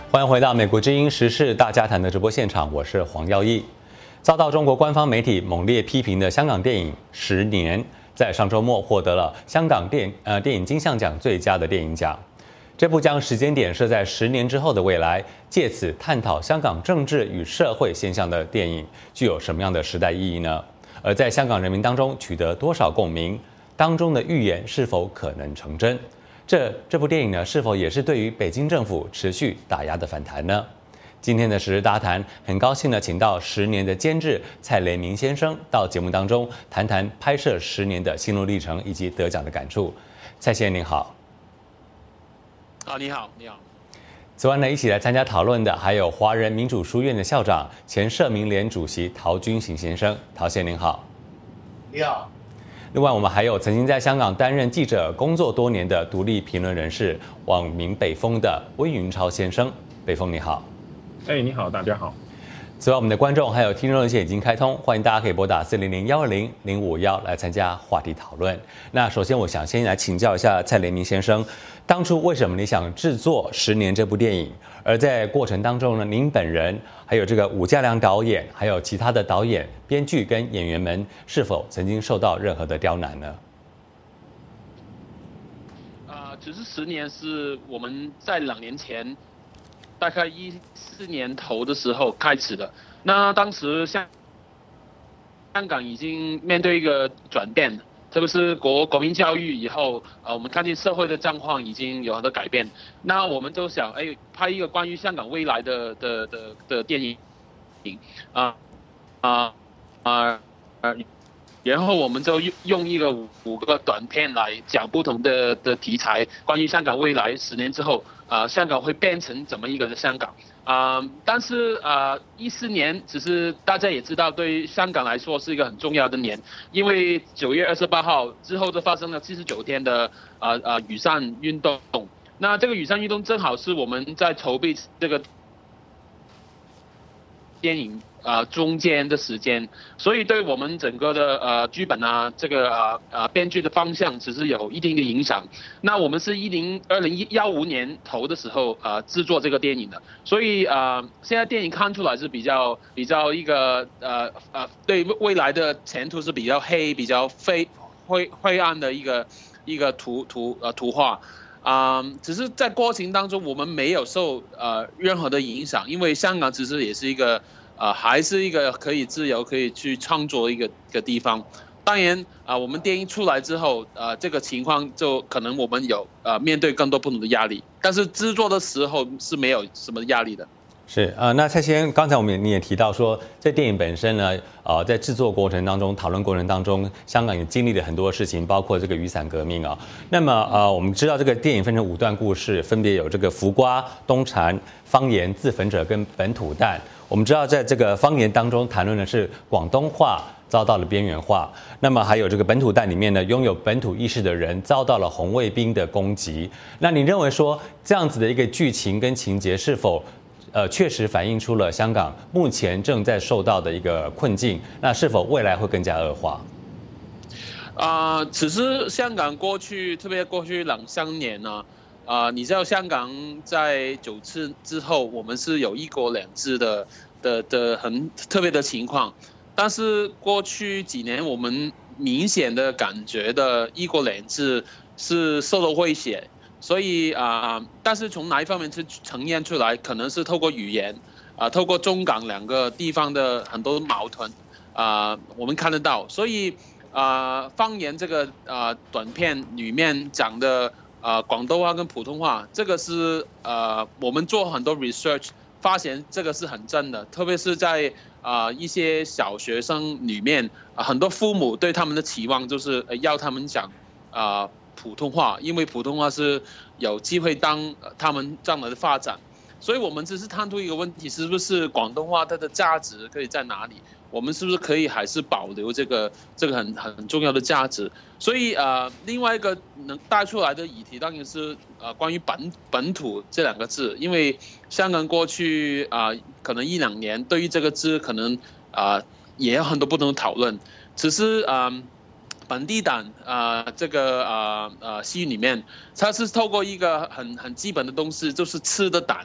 欢迎回到美国之音时事大家谈的直播现场，我是黄耀义。遭到中国官方媒体猛烈批评的香港电影《十年》，在上周末获得了香港电影金像奖最佳的电影奖。这部将时间点设在10年之后的未来，借此探讨香港政治与社会现象的电影，具有什么样的时代意义呢？而在香港人民当中取得多少共鸣？当中的预言是否可能成真？这部电影呢，是否也是对于北京政府持续打压的反弹呢？今天的时事大谈，很高兴的请到《10年》的监制蔡雷明先生到节目当中谈谈拍摄10年的心路历程以及得奖的感触。蔡先生您好。 你好，你好。 此外呢，一起来参加讨论的还有华人民主书院的校长、前社民联主席陶君行先生。陶先生您好。 你好。 另外，我们还有曾经在香港担任记者工作多年的独立评论人士、网名北风的温云超先生。北风你好。 你好，大家好。 此外，我们的观众还有听众热线已经开通，欢迎大家可以拨打400-120-051来参加话题讨论。那首先，我想先来请教一下蔡雷明先生，当初为什么你想制作《10年》这部电影？而在过程当中呢，您本人还有这个伍嘉良导演，还有其他的导演、编剧跟演员们，是否曾经受到任何的刁难呢？ 其实10年是我们在2年前，大概14年头的时候开始的。那当时香港已经面对一个转变，特别是国民教育以后，我们看见社会的状况已经有很多改变。那我们就想，拍一个关于香港未来的电影，然后我们就用一个5个短片来讲不同的题材，关于香港未来10年之后，香港会变成怎么一个香港。但是14年，只是大家也知道，对香港来说是一个很重要的年，因为9月28号之后就发生了79天的雨伞运动。那这个雨伞运动正好是我们在筹备这个电影中间的时间，所以对我们整个的剧本这个编剧的方向其实有一定的影响。那我们是2015年头的时候制作这个电影的，所以现在电影看出来是比较一个对未来的前途是比较比较灰暗的一个图画。只是在过程当中我们没有受任何的影响，因为香港其实也是一个还是一个可以自由可以去创作一个地方。当然我们电影出来之后这个情况就可能我们有面对更多不同的压力，但是制作的时候是没有什么压力的。 是那蔡先生，刚才你也提到说，这电影本身呢，在制作过程当中、讨论过程当中，香港也经历了很多事情，包括这个雨伞革命啊。那么我们知道这个电影分成5段故事，分别有这个浮瓜、东禅、方言、自焚者跟本土弹。我们知道在这个方言当中谈论的是广东话遭到了边缘化，那么还有这个本土弹里面呢，拥有本土意识的人遭到了红卫兵的攻击。那你认为说这样子的一个剧情跟情节是否确实反映出了香港目前正在受到的一个困境？那是否未来会更加恶化？ 其实香港特别过去2-3年呢，你知道香港在9次之后，我们是有1国2制的很特别的情况，但是过去几年我们明显的感觉的1国2制是受到威胁。所以但是从哪一方面去呈现出来，可能是透过语言透过中港2个地方的很多矛盾我们看得到。所以方言这个短片里面讲的广东话跟普通话，这个是我们做很多 research 发现这个是很真的，特别是在一些小学生里面很多父母对他们的期望就是要他们讲普通话，因为普通话是有机会当他们将来的发展。所以我们只是探讨一个问题，是不是广东话它的价值可以在哪里？我们是不是可以还是保留这个很重要的价值？所以另外一个能带出来的议题当然是关于本土这2个字，因为香港过去可能1-2年对于这个字可能也有很多不同的讨论，只是本地党这个西语里面，它是透过一个很基本的东西，就是吃的胆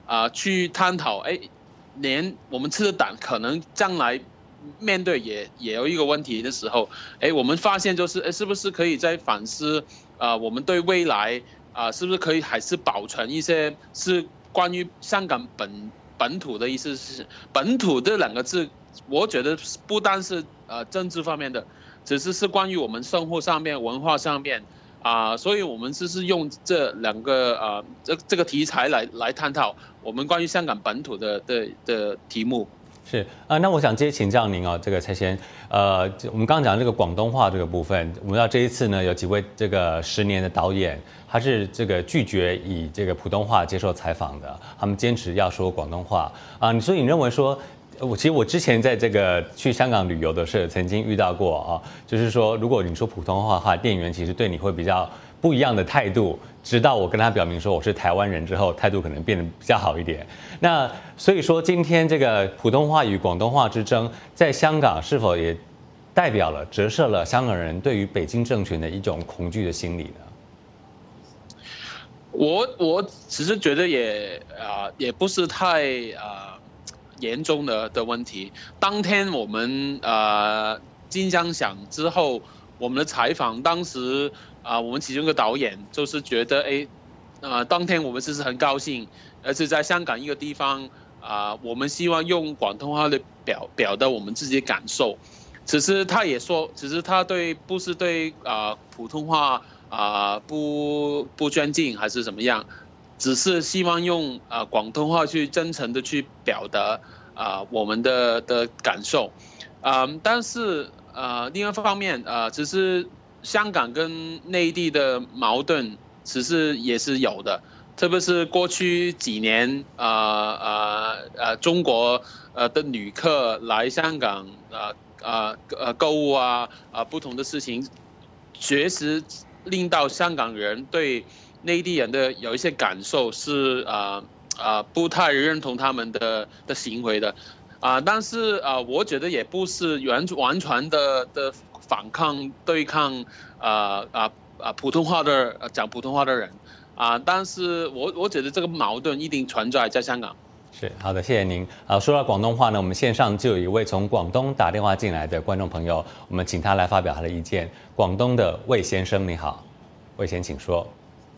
去探讨，连我们吃的胆可能将来面对也有一个问题的时候，我们发现就是是不是可以再反思我们对未来是不是可以还是保存一些是关于香港本土的意思是本土这两个字，我觉得不单是政治方面的，只是关于我们生活上面、文化上面所以我们是用这两个这个题材来探讨我们关于香港本土的题目。 是那我想接请教您这个蔡先，我们刚刚讲这个广东话这个部分，我们知道这一次呢有几位这个10年的导演，他是这个拒绝以这个普通话接受采访的，他们坚持要说广东话所以你认为说？其实我之前在这个去香港旅游的时候，曾经遇到过就是说，如果你说普通话的话，店员其实对你会比较不一样的态度。直到我跟他表明说我是台湾人之后，态度可能变得比较好一点。那所以说，今天这个普通话与广东话之争，在香港是否也代表了折射了香港人对于北京政权的一种恐惧的心理呢？ 我只是觉得也不是太严重的问题。当天我们金像奖之后，我们的采访，当时我们其中一个导演就是觉得当天我们是很高兴，而且在香港一个地方我们希望用广东话来表达我们自己的感受。只是他也说，只是他不是对普通话不尊敬还是怎么样。只是希望用广东话去真诚的去表达我们的感受，但是另一方面只是香港跟内地的矛盾其实也是有的，特别是过去几年中国的旅客来香港购物不同的事情，确实令到香港人对内地人的有一些感受是不太认同他们的行为的但是我觉得也不是完全的反抗对抗普通话的讲普通话的人但是我觉得这个矛盾一定存在香港。 是好的，谢谢您。说到广东话呢，我们线上就有一位从广东打电话进来的观众朋友，我们请他来发表他的意见。广东的魏先生，你好，魏先请说。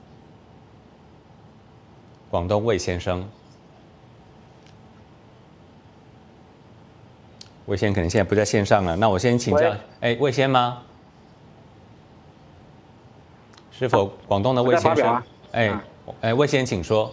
广东魏先生，魏先可能现在不在线上了，那我先请教，魏先吗？是否广东的魏先生？魏先请说。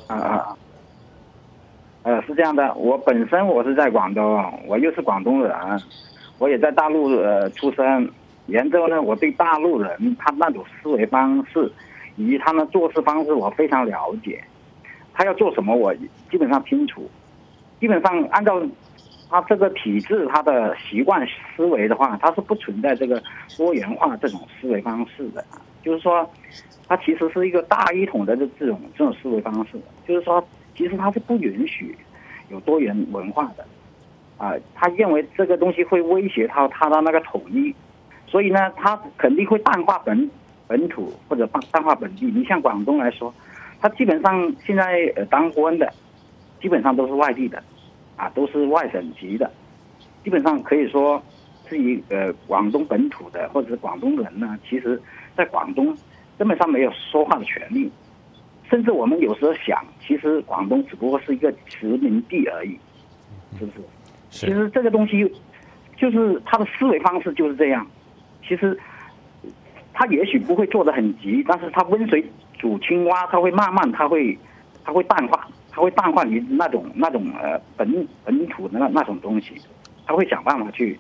是这样的，我本身我是在广东，我又是广东人，我也在大陆出生，然后呢，我对大陆人他那种思维方式以及他们做事方式我非常了解。他要做什么我基本上清楚，基本上按照他这个体制他的习惯思维的话，他是不存在这个多元化这种思维方式的，就是说他其实是一个大一统的这种思维方式，就是说其实他是不允许有多元文化的他认为这个东西会威胁他的那个统一，所以呢他肯定会淡化本土或者淡化本地。你像广东来说，他基本上现在当官的基本上都是外地的都是外省籍的，基本上可以说至于广东本土的或者是广东人呢，其实在广东根本上没有说话的权利。甚至我们有时候想，其实广东只不过是一个殖民地而已，是不是？其实这个东西就是他的思维方式就是这样。其实他也许不会做得很急，但是他温水煮青蛙，他会慢慢他会淡化你那种本土的那种东西，他会想办法去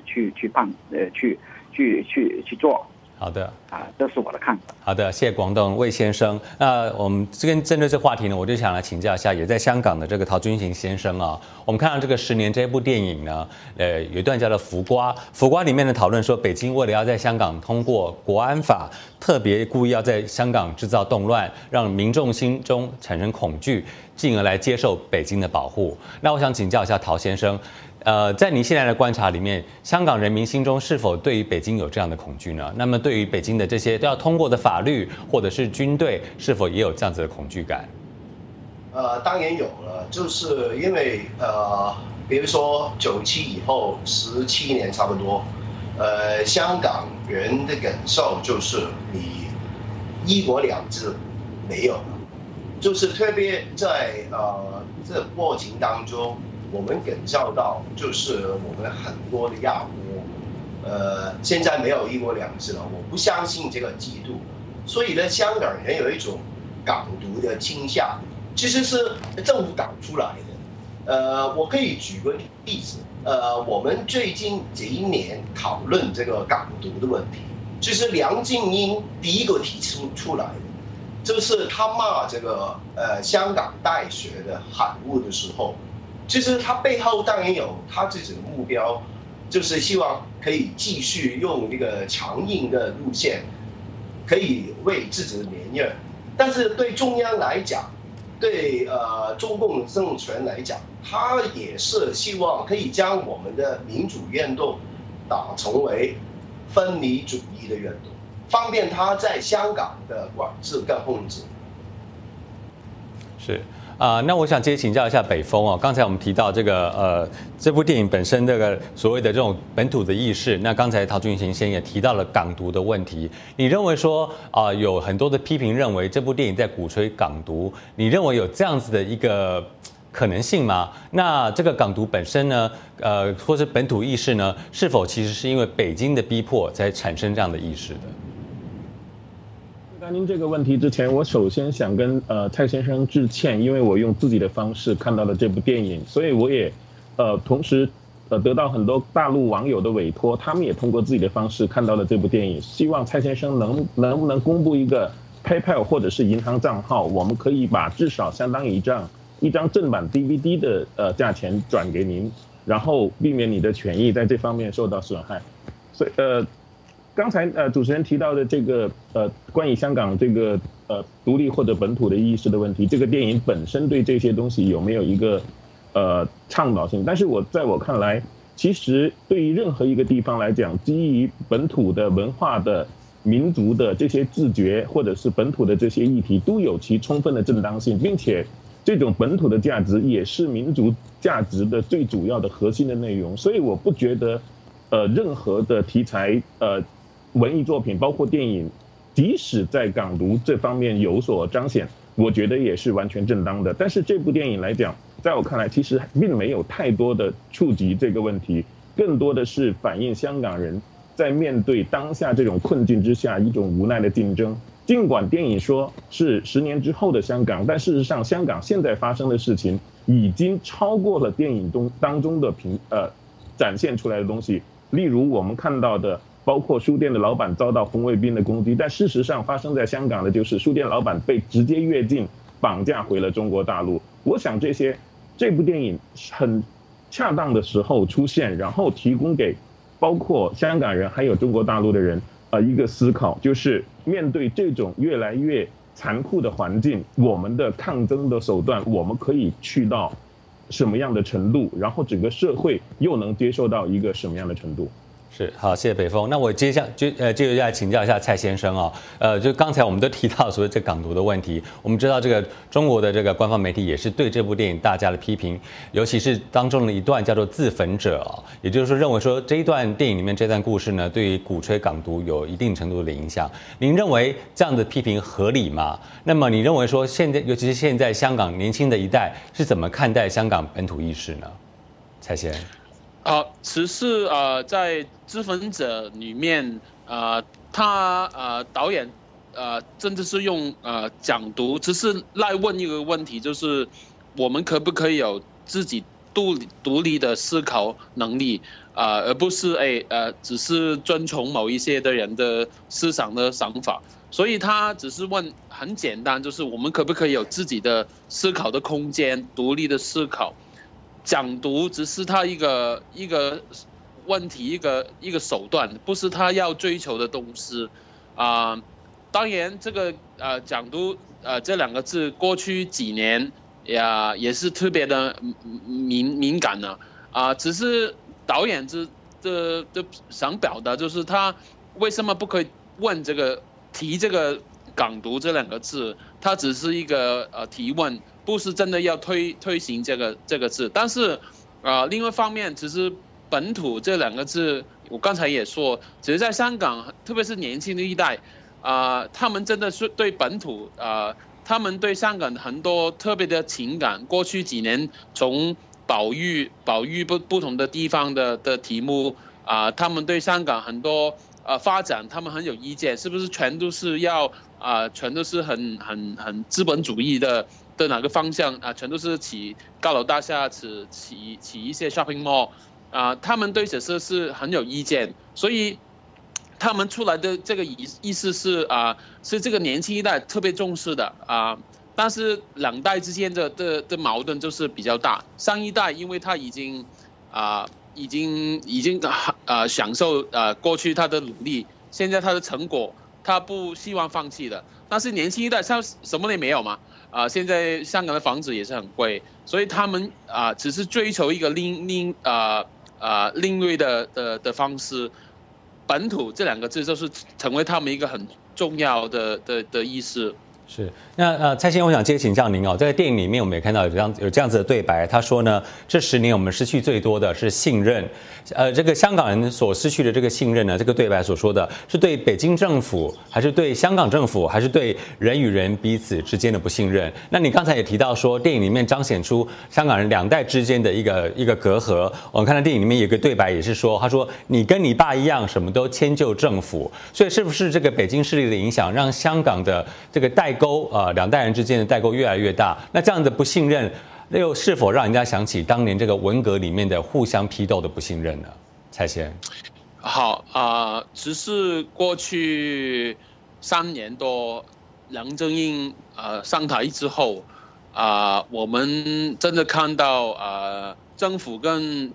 做。 好的这是我的看法。 好的，谢谢广东魏先生。那我们针对这话题呢，我就想来请教一下，也在香港的这个陶君行先生我们看到这个10年这部电影呢，有一段叫做《浮瓜》，《浮瓜》里面的讨论说，北京为了要在香港通过国安法，特别故意要在香港制造动乱，让民众心中产生恐惧，进而来接受北京的保护。那我想请教一下陶先生。在您现在的观察里面，香港人民心中是否对于北京有这样的恐惧呢？那么对于北京的这些都要通过的法律或者是军队，是否也有这样子的恐惧感？ 当然有了，就是因为比如说97以后17年差不多，香港人的感受就是你一国两制没有了，就是特别在这过程当中，我们感受到就是我们很多的亚国，现在没有一国两制了，我不相信这个制度，所以呢，香港人有一种港独的倾向，其实是政府搞出来的。我可以举个例子，我们最近这一年讨论这个港独的问题，就是梁振英第一个提出来的，就是他骂这个香港大学的海务的时候，其实他背后当然有他自己的目标，就是希望可以继续用那个强硬的路线，可以为自己的连任。但是对中央来讲，对中共政权来讲，他也是希望可以将我们的民主运动打成为分离主义的运动，方便他在香港的管制跟控制。 是。那我想接请教一下北风哦。刚才我们提到这个这部电影本身这个所谓的这种本土的意识，那刚才陶俊行先也提到了港独的问题。你认为说有很多的批评认为这部电影在鼓吹港独，你认为有这样子的一个可能性吗？那这个港独本身呢，或是本土意识呢，是否其实是因为北京的逼迫才产生这样的意识的？ 回答您这个问题之前，我首先想跟蔡先生致歉，因为我用自己的方式看到了这部电影，所以我也同时得到很多大陆网友的委托，他们也通过自己的方式看到了这部电影。希望蔡先生能不能公布一个 PayPal 或者是银行账号，我们可以把至少相当于一张正版 DVD 的价钱转给您，然后避免你的权益在这方面受到损害。所以刚才主持人提到的这个关于香港这个独立或者本土的意识的问题，这个电影本身对这些东西有没有一个倡导性？但是在我看来，其实对于任何一个地方来讲，基于本土的文化的民族的这些自觉，或者是本土的这些议题，都有其充分的正当性，并且这种本土的价值也是民族价值的最主要的核心的内容。所以我不觉得任何的题材文艺作品包括电影，即使在港独这方面有所彰显，我觉得也是完全正当的。但是这部电影来讲，在我看来其实并没有太多的触及这个问题，更多的是反映香港人在面对当下这种困境之下一种无奈的竞争。尽管电影说是10年之后的香港，但事实上香港现在发生的事情已经超过了电影当中的展现出来的东西。例如我们看到的包括书店的老板遭到红卫兵的攻击，但事实上发生在香港的就是书店老板被直接越境绑架回了中国大陆。我想这部电影很恰当的时候出现，然后提供给包括香港人还有中国大陆的人一个思考，就是面对这种越来越残酷的环境，我们的抗争的手段我们可以去到什么样的程度，然后整个社会又能接受到一个什么样的程度。 是，好，谢谢北风。那我接着来请教一下蔡先生啊，就刚才我们都提到所谓这港独的问题，我们知道这个中国的这个官方媒体也是对这部电影大家的批评，尤其是当中的一段叫做自焚者啊，也就是说认为说这一段电影里面这段故事呢，对于鼓吹港独有一定程度的影响。您认为这样的批评合理吗？那么你认为说现在，尤其是现在香港年轻的一代是怎么看待香港本土意识呢？蔡先生。 其实在《自焚者》里面，他导演真的是用港独，只是来问一个问题，就是我们可不可以有自己独立的思考能力而不是只是遵从某一些的人的思想的想法。所以他只是问很简单，就是我们可不可以有自己的思考的空间，独立的思考。港独只是他一个问题，一个手段，不是他要追求的东西。当然这个港独这两个字过去几年也是特别的敏感的只是导演这想表达就是他为什么不可以提这个港独这两个字，他只是一个提问， 不是真的要推行这个字。但是另外一方面，其实本土这2个字，我刚才也说，只是在香港，特别是年轻的一代，他们真的是对本土他们对香港很多特别的情感。过去几年从保育不同的地方的题目他们对香港很多发展，他们很有意见，是不是全都是要全都是很资本主义的哪个方向全都是起高楼大厦，起一些 shopping mall 他们对此事是很有意见，所以他们出来的这个意思是是这个年轻一代特别重视的但是2代之间的矛盾就是比较大。上一代因为他已经享受过去他的努力，现在他的成果他不希望放弃的。但是年轻一代他什么也没有嘛现在香港的房子也是很贵，所以他们只是追求一个另类的方式。本土这2个字就是成为他们一个很重要的意思。 是，那蔡先生，我想接着请教您在电影里面我们也看到有这样子的对白，他说呢，这10年我们失去最多的是信任，这个香港人所失去的这个信任呢，这个对白所说的是对北京政府，还是对香港政府，还是对人与人彼此之间的不信任？那你刚才也提到说，电影里面彰显出香港人2代之间的一个隔阂。我们看到电影里面有个对白也是说，他说你跟你爸一样，什么都迁就政府，所以是不是这个北京势力的影响，让香港的这个代沟2代人之间的代沟越来越大？那这样的不信任又是否让人家想起当年这个文革里面的互相批斗的不信任呢？蔡先。 好只是过去3年多梁振英上台之后我们真的看到政府跟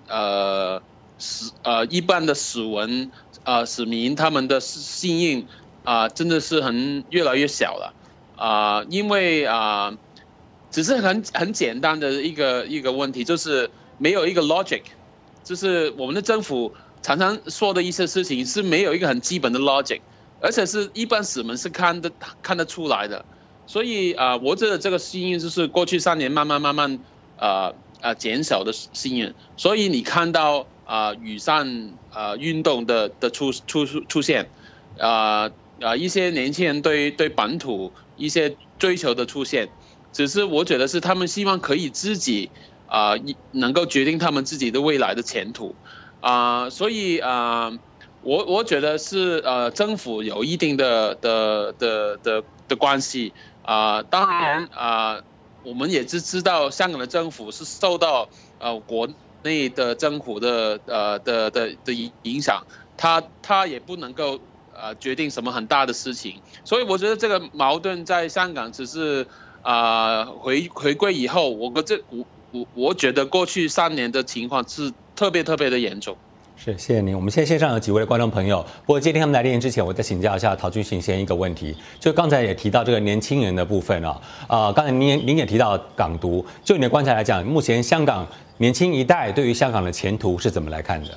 一般的市民他们的信任真的是越来越小了因为只是很简单的一个问题，就是没有一个 logic， 就是我们的政府常常说的一些事情是没有一个很基本的 logic， 而且是一般市民是看得出来的。所以我觉得这个信任就是过去3年慢慢减少的信任。所以你看到雨伞运动的出现一些年轻人对本土一些追求的出现，只是我觉得是他们希望可以自己能够决定他们自己的未来的前途所以我觉得是政府有一定的关系当然我们也知道香港的政府是受到国内的政府的影响，他也不能够决定什么很大的事情，所以我觉得这个矛盾在香港只是回归以后，我觉得过去3年的情况是特别的严重。 是，谢谢您。我们现在线上有几位的观众朋友，不过接听他们来电之前，我再请教一下陶君行先生一个问题。就刚才也提到这个年轻人的部分刚才您也提到港独，就你的观察来讲，目前香港年轻一代对于香港的前途是怎么来看的？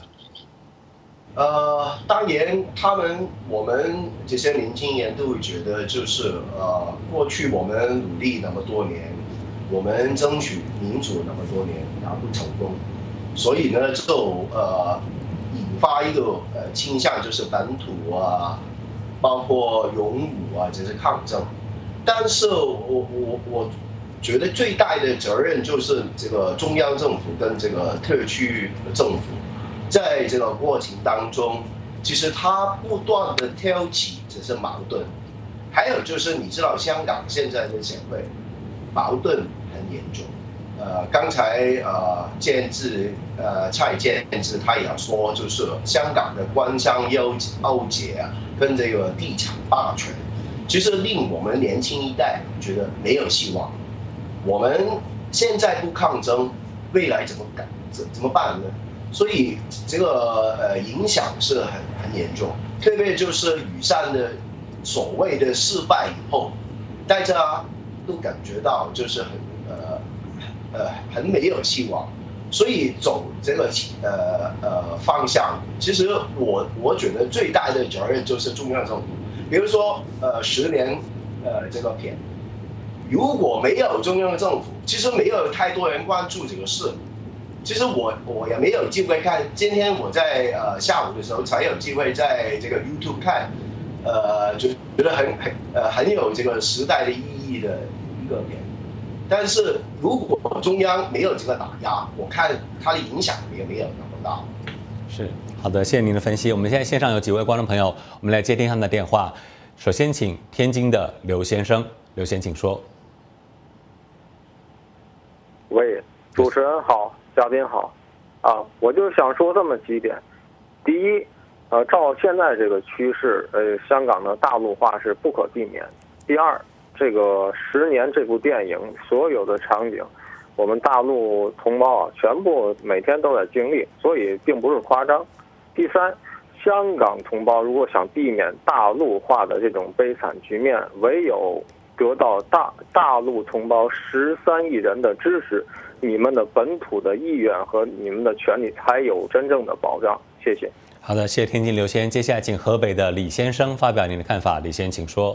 当然，我们这些年轻人都会觉得，就是过去我们努力那么多年，我们争取民主那么多年，不成功，所以呢，就引发一个倾向，就是本土包括勇武这些抗争。但是我觉得最大的责任就是这个中央政府跟这个特区政府。在这个过程当中，其实他不断的挑起这些矛盾，还有就是你知道香港现在的社会矛盾很严重。刚才蔡建志他也说，就是香港的官商勾结跟这个地产霸权，其实令我们年轻一代觉得没有希望。我们现在不抗争，未来怎么办呢？所以这个影响是很严重，特别就是雨伞的所谓的失败以后，大家都感觉到就是很没有希望，所以走这个方向，其实我觉得最大的责任就是中央政府，比如说10年这个雨如果没有中央政府，其实没有太多人关注这个事。其实我也没有机会看，今天我在下午的时候才有机会在这个 YouTube 看，就觉得很有这个时代的意义的一个点。但是如果中央没有这个打压，我看它的影响也没有那么大。 是，好的，谢谢您的分析。我们现在线上有几位观众朋友，我们来接听他们的电话。首先请天津的刘先生，刘先请说。 喂，主持人好，嘉宾好，我就想说这么几点。第一，照现在这个趋势，香港的大陆化是不可避免。第二，这个10年这部电影所有的场景，我们大陆同胞全部每天都在经历，所以并不是夸张。第三，香港同胞如果想避免大陆化的这种悲惨局面，唯有得到大陆同胞13亿人的支持，你们的本土的意愿和你们的权利才有真正的保障。谢谢。 好的，谢谢天津刘先。接下来请河北的李先生发表您的看法。李先请说。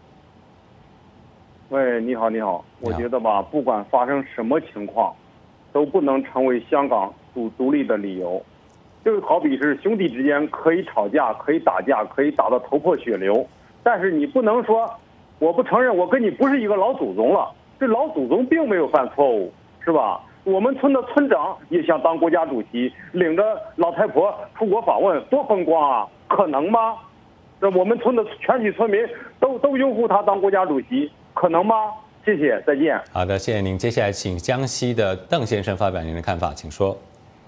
喂，你好，你好。我觉得吧，不管发生什么情况，都不能成为香港独立的理由。就好比是兄弟之间可以吵架，可以打架，可以打到头破血流，但是你不能说我不承认我跟你不是一个老祖宗了。这老祖宗并没有犯错误，是吧？我们村的村长也想当国家主席，领着老太婆出国访问，多风光啊！可能吗？这我们村的全体村民都拥护他当国家主席，可能吗？谢谢，再见。 好的，谢谢您。接下来请江西的邓先生发表您的看法，请说。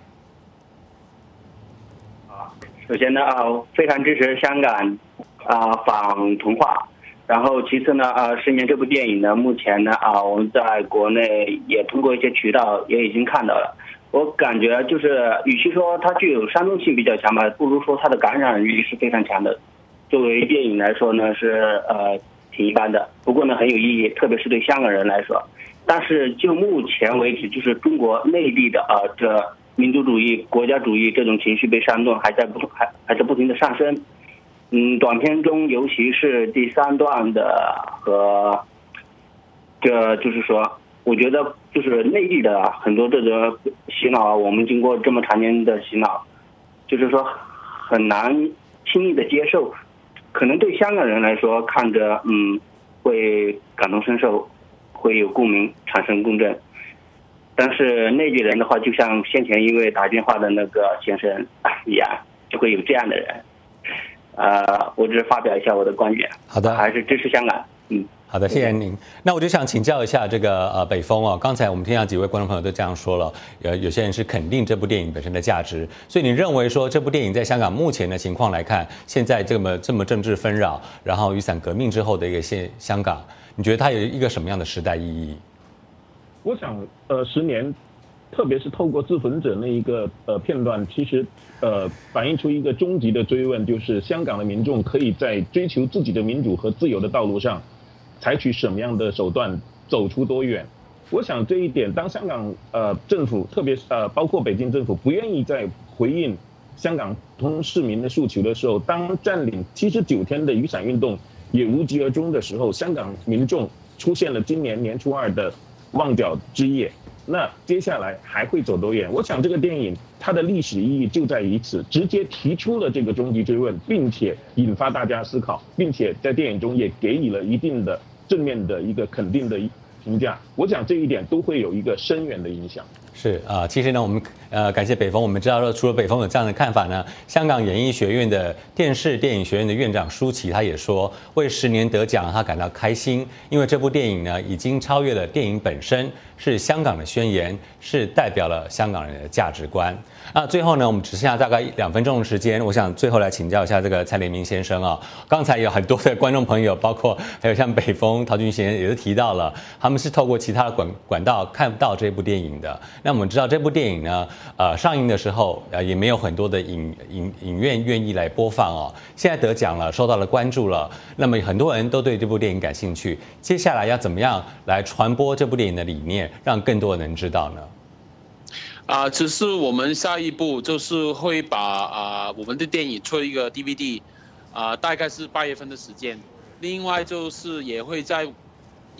首先呢，非常支持香港仿童话。然后其次呢，10年这部电影呢，目前呢我们在国内也通过一些渠道也已经看到了。我感觉就是，与其说它具有煽动性比较强吧，不如说它的感染力是非常强的。作为电影来说呢，是挺一般的，不过呢很有意义，特别是对香港人来说。但是就目前为止，就是中国内地的这民族主义、国家主义这种情绪被煽动，还在不停的上升。短片中，尤其是第3段的和这就是说，我觉得就是内地的很多这个洗脑，我们经过这么长年的洗脑，就是说很难轻易的接受。可能对香港人来说，看着会感同身受，会有共鸣，产生共振。但是内地人的话，就像先前一位打电话的那个先生一样，就会有这样的人。我只是发表一下我的观点。 好的， 还是支持香港。 好的，谢谢您。那我就想请教一下这个北风啊，刚才我们听到几位观众朋友都这样说了，有些人是肯定这部电影本身的价值，所以你认为说这部电影在香港目前的情况来看，现在这么政治纷扰，然后雨伞革命之后的一个香港，你觉得它有一个什么样的时代意义？ 我想10年，特别是透过自焚者那一个片段，其实反映出一个终极的追问，就是香港的民众可以在追求自己的民主和自由的道路上，采取什么样的手段，走出多远？我想这一点，当香港政府，特别是包括北京政府，不愿意再回应香港普通市民的诉求的时候，当占领79天的雨伞运动也无疾而终的时候，香港民众出现了今年年初2的旺角之夜。那接下来还会走多远？我想这个电影它的历史意义就在于此，直接提出了这个终极追问，并且引发大家思考，并且在电影中也给予了一定的正面的一个肯定的评价。我想这一点都会有一个深远的影响。 是其实呢，我们感谢北风。我们知道说，除了北风有这样的看法呢，香港演艺学院的电视电影学院的院长舒淇他也说，为10年得奖他感到开心，因为这部电影呢已经超越了电影本身，是香港的宣言，是代表了香港人的价值观。最后呢，我们只剩下大概2分钟的时间，我想最后来请教一下这个蔡连明先生啊。刚才有很多的观众朋友，包括还有像北风、陶俊贤也是提到了，他们是透过其他的管道看不到这部电影的。那我们知道这部电影呢，上映的时候也没有很多的影院愿意来播放哦。现在得奖了，受到了关注了，那么很多人都对这部电影感兴趣。接下来要怎么样来传播这部电影的理念，让更多人知道呢？ 只是我们下一步就是会把我们的电影出一个 DVD，大概是8月份的时间。另外就是也会在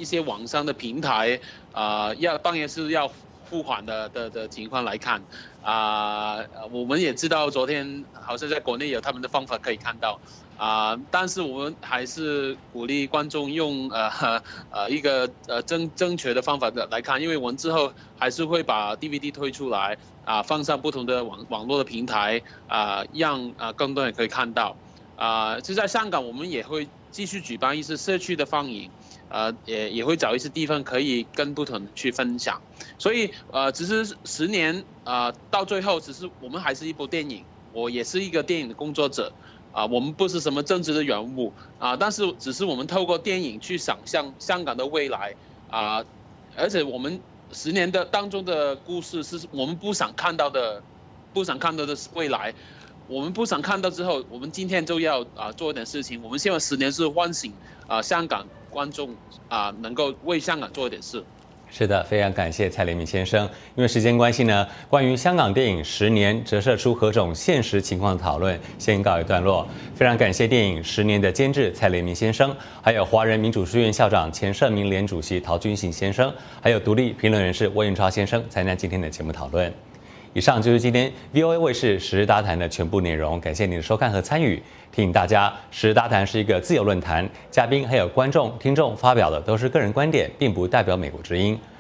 一些网上的平台当然是要付款的情况来看我们也知道昨天好像在国内有他们的方法可以看到但是我们还是鼓励观众用一个正确的方法来看，因为我们之后还是会把 DVD 推出来放上不同的网络的平台让更多人可以看到就在香港我们也会继续举办一次社区的放映也会找一些地方可以跟不同人去分享，所以只是10年到最后只是我们还是一部电影，我也是一个电影的工作者我们不是什么政治的人物但是只是我们透过电影去想象香港的未来而且我们10年的当中的故事是我们不想看到的未来，我们不想看到之后，我们今天就要做一点事情。我们希望10年是唤醒香港观众能够为香港做一点事。 是的，非常感谢蔡连明先生。因为时间关系呢，关于香港电影10年折射出何种现实情况的讨论先告一段落。非常感谢电影10年的监制蔡连明先生，还有华人民主书院校长前社民连主席陶君行先生，还有独立评论人士魏运超先生参加今天的节目讨论。以上就是今天 VOA 卫视时事大谈的全部内容，感谢您的收看和参与。提醒大家，时事大谈是一个自由论坛，嘉宾还有观众、听众发表的都是个人观点，并不代表美国之音。